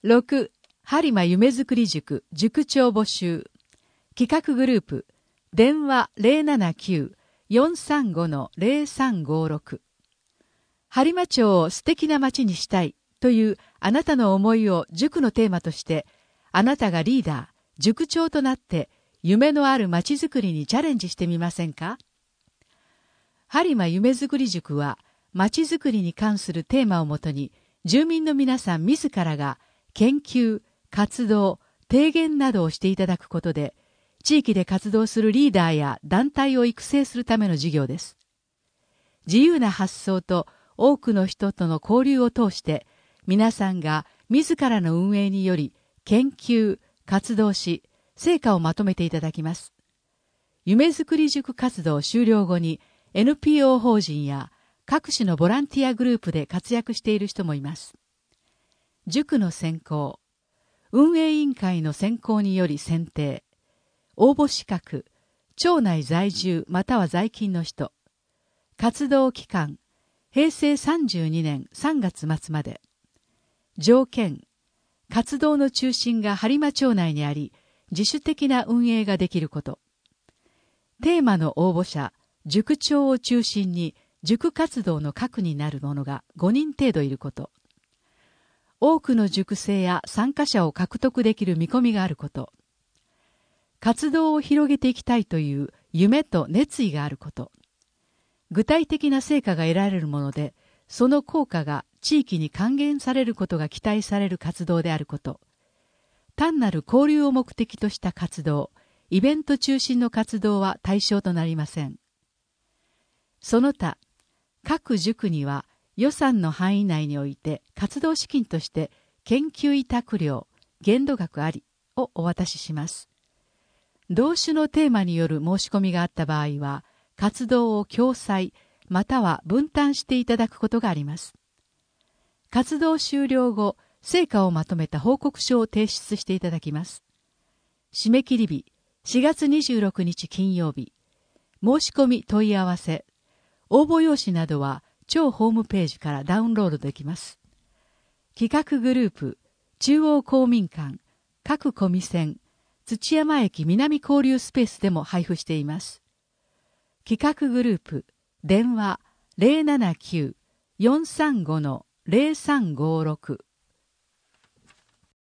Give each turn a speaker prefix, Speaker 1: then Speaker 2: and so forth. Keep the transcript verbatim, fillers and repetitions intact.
Speaker 1: ろく、播磨夢づくり塾塾長募集。企画グループ、電話 ゼロななきゅう よんさんご ゼロさんごろく。播磨町を素敵な街にしたいというあなたの思いを塾のテーマとして、あなたがリーダー、塾長となって夢のある街づくりにチャレンジしてみませんか？播磨夢づくり塾は、街づくりに関するテーマをもとに、住民の皆さん自らが研究、活動、提言などをしていただくことで、地域で活動するリーダーや団体を育成するための事業です。自由な発想と多くの人との交流を通して、皆さんが自らの運営により研究、活動し、成果をまとめていただきます。夢づくり塾活動終了後に エヌピーオー 法人や各種のボランティアグループで活躍している人もいます。塾の選考、運営委員会の選考により選定、応募資格、町内在住または在勤の人、活動期間、へいせいさんじゅうにねんさんがつ末まで、条件、活動の中心が播磨町内にあり、自主的な運営ができること、テーマの応募者、塾長を中心に塾活動の核になる者がごにん程度いること、多くの塾生や参加者を獲得できる見込みがあること、活動を広げていきたいという夢と熱意があること、具体的な成果が得られるもので、その効果が地域に還元されることが期待される活動であること、単なる交流を目的とした活動、イベント中心の活動は対象となりません。その他、各塾には予算の範囲内において活動資金として研究委託料、限度額ありをお渡しします。同種のテーマによる申し込みがあった場合は、活動を共催または分担していただくことがあります。活動終了後、成果をまとめた報告書を提出していただきます。締め切り日、しがつにじゅうろくにち金曜日。申し込み問い合わせ、応募用紙などは町ホームページからダウンロードできます。企画グループ、中央公民館、各コミセン、土山駅南交流スペースでも配布しています。企画グループ、電話 ゼロななきゅう よんさんご ゼロさんごろく